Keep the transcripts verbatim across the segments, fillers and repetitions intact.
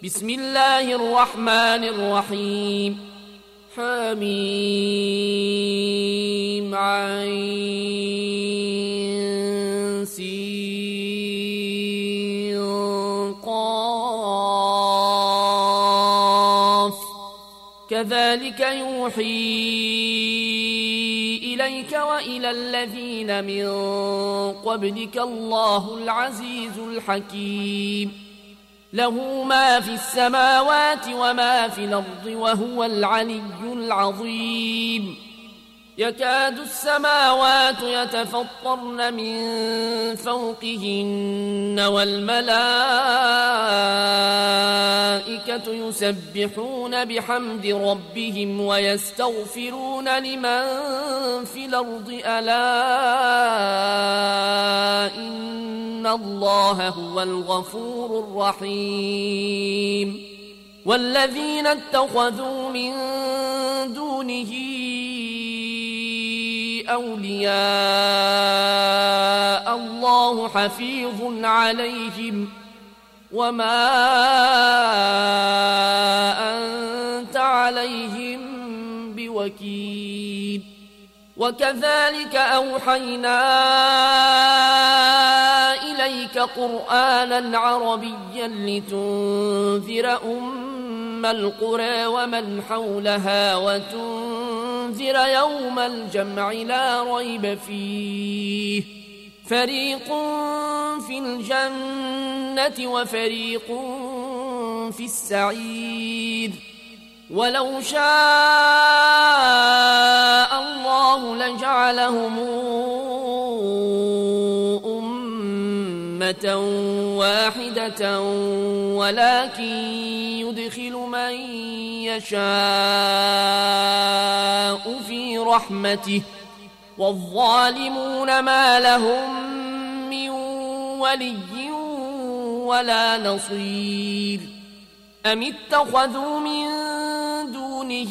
بسم الله الرحمن الرحيم حميم عين سين قاف كذلك يوحي إليك وإلى الذين من قبلك الله العزيز الحكيم له ما في السماوات وما في الأرض وهو العلي العظيم يكاد السماوات يتفطرن من فوقهن والملائكة يسبحون بحمد ربهم ويستغفرون لمن في الأرض ألا إن الله هو الغفور الرحيم والذين اتخذوا من دونه أولياء الله حفيظ عليهم وما أنت عليهم بوكيل وكذلك أوحينا إليك قرآنا عربيا لتنذر أم القرى ومن حولها وتنذر يوم الجمع لا ريب فيه فريق في الجنة وفريق في السعير ولو شاء الله لجعلهم أمة واحدة ولكن يدخل من يشاء في رحمته والظالمون ما لهم من ولي ولا نصير أم اتخذوا من دونه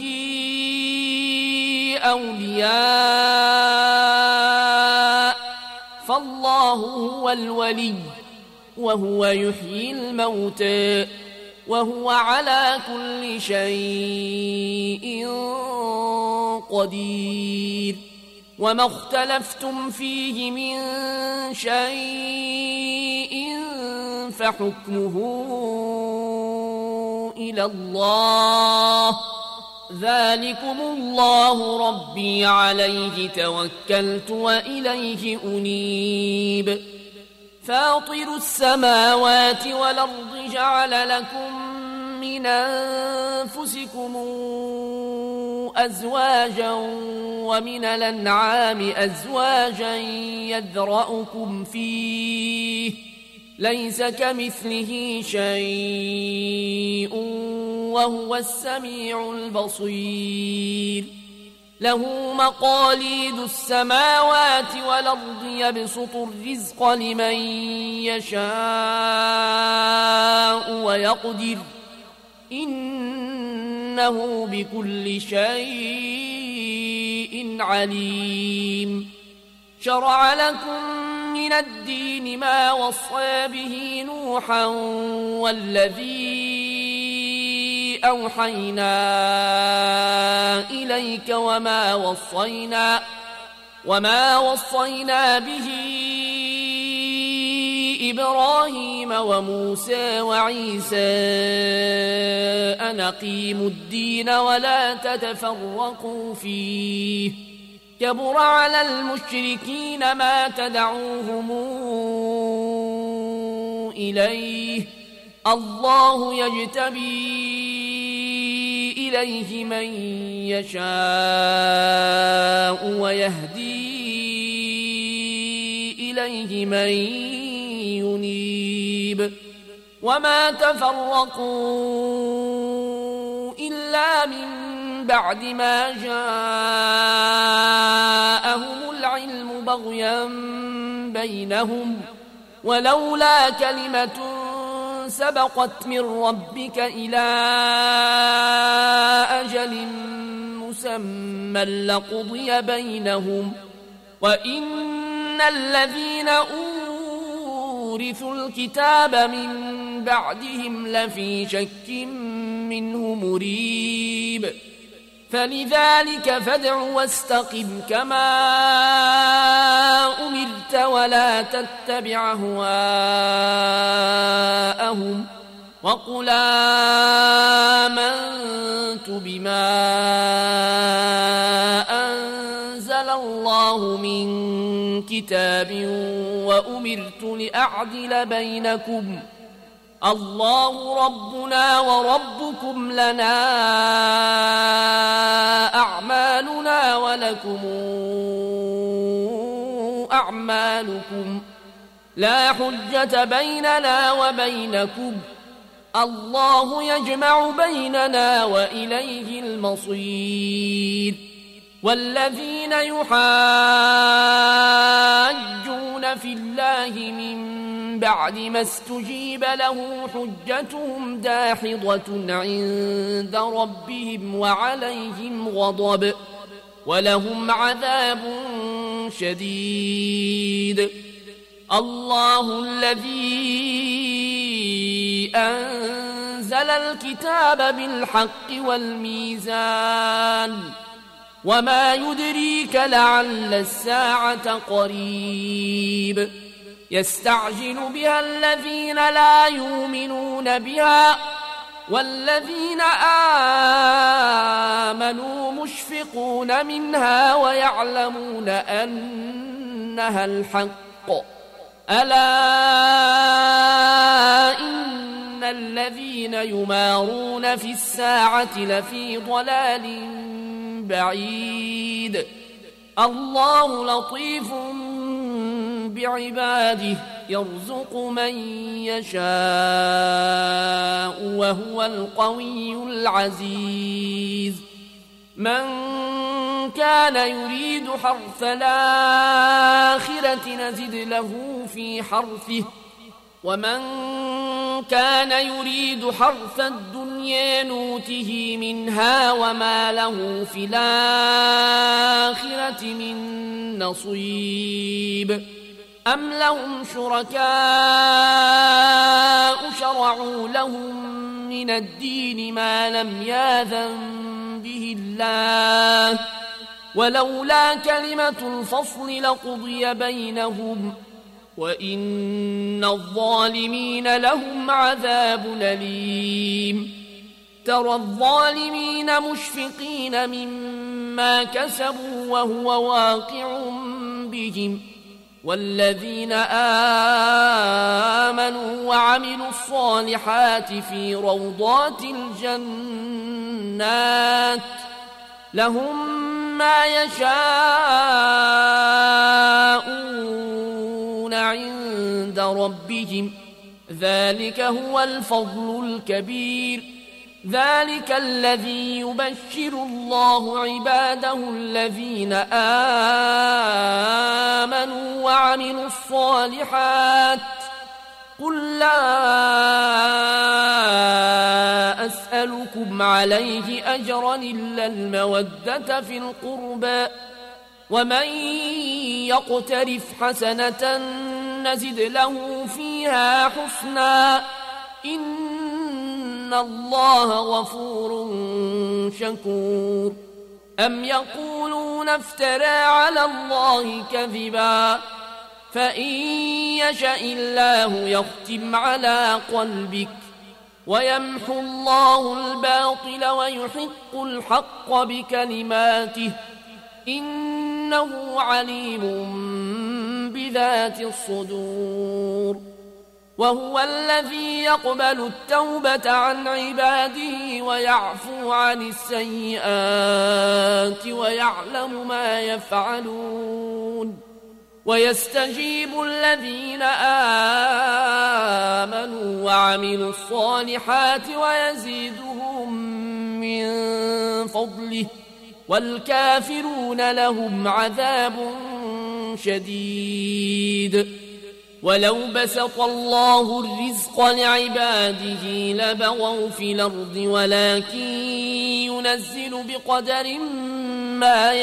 أولياء فالله هو الولي وهو يحيي الموتى وهو على كل شيء قدير وما اختلفتم فيه من شيء فحكمه إلى الله ذلكم الله ربي عليه توكلت وإليه أنيب فاطر السماوات والأرض جعل لكم من أنفسكم أزواجا ومن الأنعام أزواجا يذرأكم فيه ليس كمثله شيء وهو السميع البصير له مقاليد السماوات والأرض يبسط الرزق لمن يشاء ويقدر إنه بكل شيء عليم شرع لكم من الدين ما وصى به نوحا والذي أوحينا إليك وما وصينا وما وصينا به إبراهيم وموسى وعيسى أن أقيموا الدين ولا تتفرقوا فيه كبر على المشركين ما تدعوهم إليه الله يجتبي إليه من يشاء ويهدي إليه من ينيب وما تفرقوا إلا من بعد ما جاءهم العلم بغيا بينهم ولولا كلمة سبقت من ربك إلى أجل مسمى لقضي بينهم وإن الذين أورثوا الكتاب من بعدهم لفي شك منه مريب فلذلك فادع واستقم كما أمرت ولا تتبع أهواءهم وقل آمنت بما أنزل الله من كتاب وأمرت لأعدل بينكم الله ربنا وربكم لنا أعمالنا ولكم أعمالكم لا حجة بيننا وبينكم الله يجمع بيننا وإليه المصير والذين يحاجون في الله من بعد ما استجيب له حجتهم داحضة عند ربهم وعليهم غضب ولهم عذاب شديد الله الذي أنزل الكتاب بالحق والميزان وما يدريك لعل الساعة قريب يستعجل بها الذين لا يؤمنون بها والذين آمنوا مشفقون منها ويعلمون أنها الحق ألا إن الذين يمارون في الساعة لفي ضلال بعيد الله لطيف بعباده يرزق من يشاء وهو القوي العزيز من كان يريد حرث الآخرة نزد له في حرثه ومن كان يريد حرث الدنيا نوته منها وما له في الآخرة من نصيب أم لهم شركاء شرعوا لهم من الدين ما لم يأذن به الله ولولا كلمة الفصل لقضي بينهم وإن الظالمين لهم عذاب أليم ترى الظالمين مشفقين مما كسبوا وهو واقع بهم والذين آمنوا وعملوا الصالحات في روضات الجنات لهم ما يشاءون عند ربهم ذلك هو الفضل الكبير ذلك الذي يبشر الله عباده الذين آمنوا وعملوا الصالحات قل لا أسألكم عليه أجرا إلا المودة في القربى ومن يقترف حسنة نزد له فيها حسنا إن الله غفور شكور أم يقولون افترى على الله كذبا فإن يشأ الله يختم على قلبك ويمحو الله الباطل ويحق الحق بكلماته إنه عليم بذات الصدور وهو الذي يقبل التوبة عن عباده ويعفو عن السيئات ويعلم ما يفعلون ويستجيب الذين آمنوا وعملوا الصالحات ويزيدهم من فضله والكافرون لهم عذاب شديد ولو بسط الله الرزق لعباده لبغوا في الأرض ولكن ينزل بقدر ما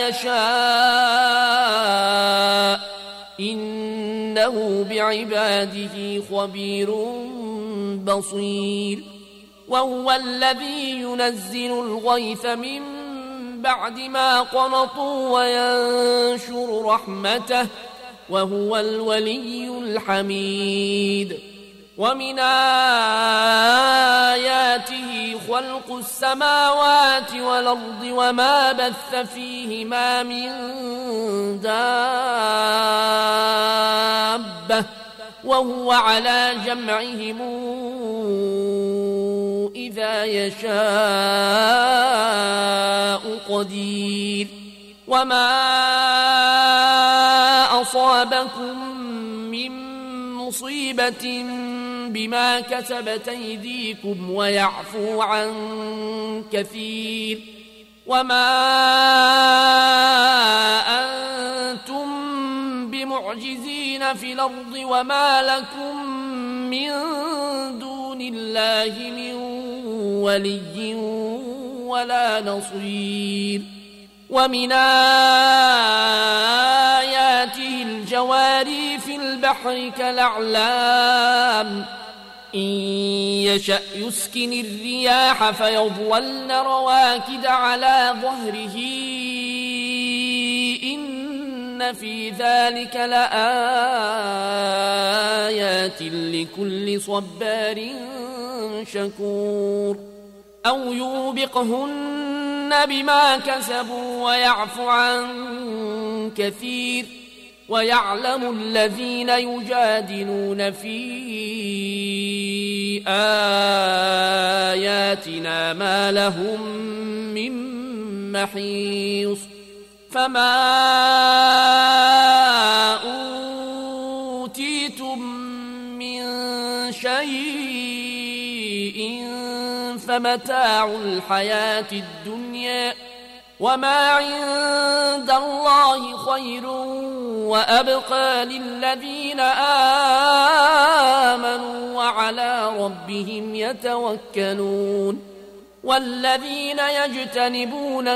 يشاء إنه بعباده خبير بصير وهو الذي ينزل الغيث من بعد ما قنطوا وينشر رحمته وهو الولي الحميد ومن آياته خلق السماوات والأرض وما بث فيهما من دابة وهو على جمعهم إذا يشاء قدير وما أصابكم من مصيبة بما كسبت أيديكم ويعفو عن كثير وما أنتم بمعجزين في الأرض وما لكم من دون الله من ولي ولا نصير ومن آياته الجواري في البحر كالأعلام إن يشأ يسكن الرياح فيظللن رواكد على ظهره إن في ذلك لآيات لكل صبار شكور أو يوبقهن بما كسبوا ويعفو عن كثير ويعلم الذين يجادلون في آياتنا ما لهم من محيص فما أوتيتم من شيء فمتاع الحياة الدنيا وما عند الله خير وأبقى للذين آمنوا وعلى ربهم يتوكلون والذين يجتنبون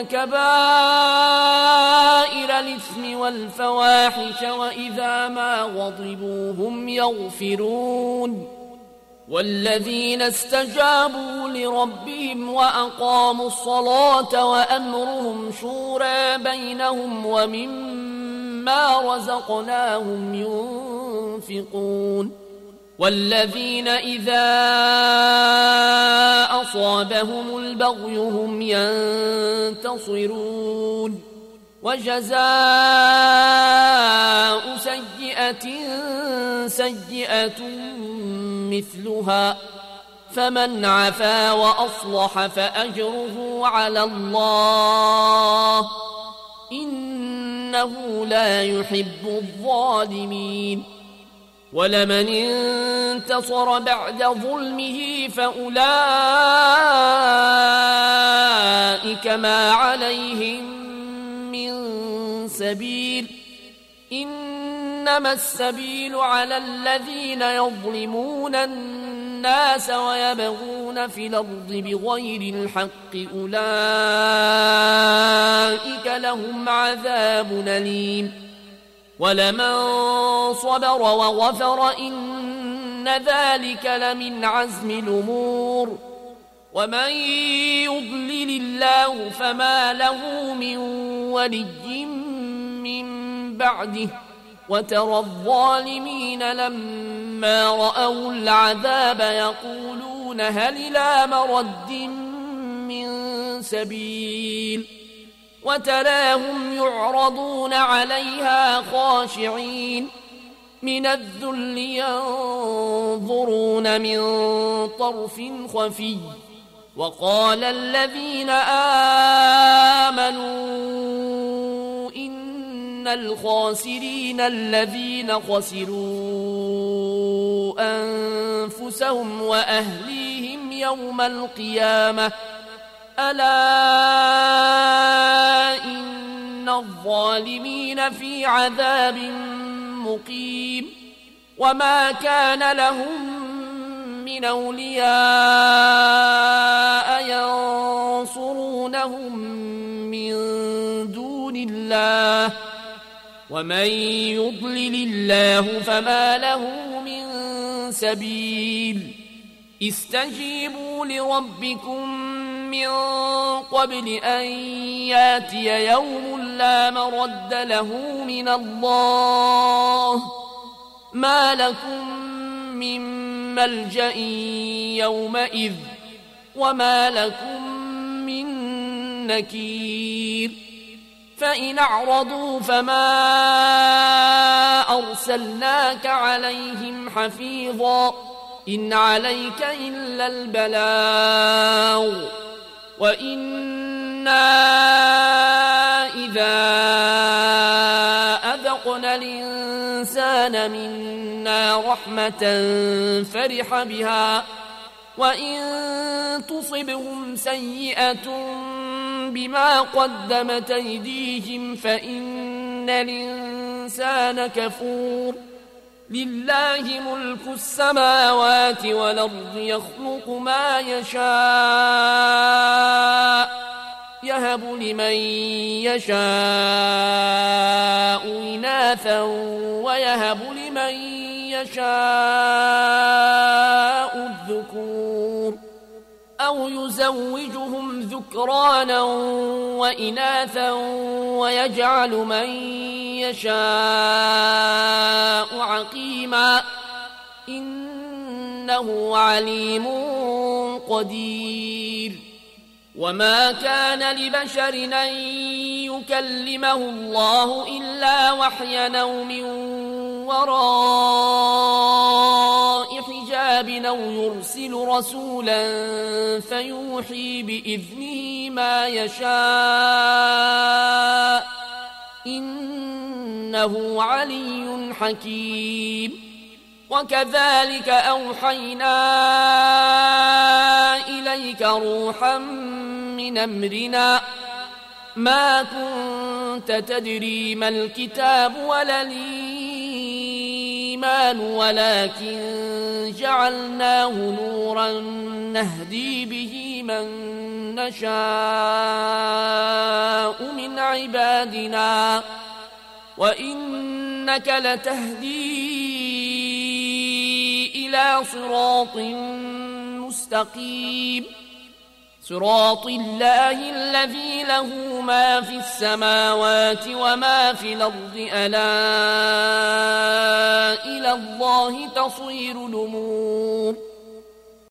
كبائر الإثم والفواحش وإذا ما غضبوا هم يغفرون والذين استجابوا لربهم وأقاموا الصلاة وأمرهم شورى بينهم ومما رزقناهم ينفقون والذين إذا أصابهم البغي هم ينتصرون وجزاء سيئة سيئة مثلها فمن عفا وأصلح فأجره على الله إنه لا يحب الظالمين ولمن انتصر بعد ظلمه فأولئك ما عليهم من سبيل إنما السبيل على الذين يظلمون الناس ويبغون في الأرض بغير الحق أولئك لهم عذاب أليم ولمن صبر وغفر إن ذلك لمن عزم الأمور ومن يضلل الله فما له من ولي من بعده وترى الظالمين لما رأوا العذاب يقولون هل إلى مرد من سبيل وتراهم يعرضون عليها خاشعين من الذل ينظرون من طرف خفي وقال الذين آمنوا إن الخاسرين الذين خسروا أنفسهم وأهليهم يوم القيامة ألا إن الظالمين في عذاب مقيم وما كان لهم من أولياء ينصرونهم من دون الله ومن يضلل الله فما له من سبيل استجيبوا لربكم من قبل أن ياتي يوم لا مرد له من الله ما لكم من ملجأ يومئذ وما لكم من نكير فإن أعرضوا فما أرسلناك عليهم حفيظا إن عليك إلا البلاغ وإنا إذا أذقنا الإنسان منا رحمة فرح بها وإن تصبهم سيئة بما قدمت أيديهم فإن الإنسان كفور لله ملك السماوات والأرض يخلق ما يشاء يهب لمن يشاء إناثا ويهب لمن يشاء الذكور أو يزوجهم ذكرانا وإناثا ويجعل من يشاء عقيما إنه عليم قدير وما كان لبشر أن يكلمه الله إلا وحيا أو من وراء حجاب أو يرسل رسولا فيوحي بإذنه ما يشاء إنه علي حكيم وكذلك أوحينا إليك روحا من أمرنا ما كنت تدري ما الكتاب ولا الإيمان ولكن جعلناه نورا نهدي به من نشاء من عبادنا وإنك لتهدي إلى صراط مستقيم صراط الله الذي له ما في السماوات وما في الأرض ألا إلى الله تصير الأمور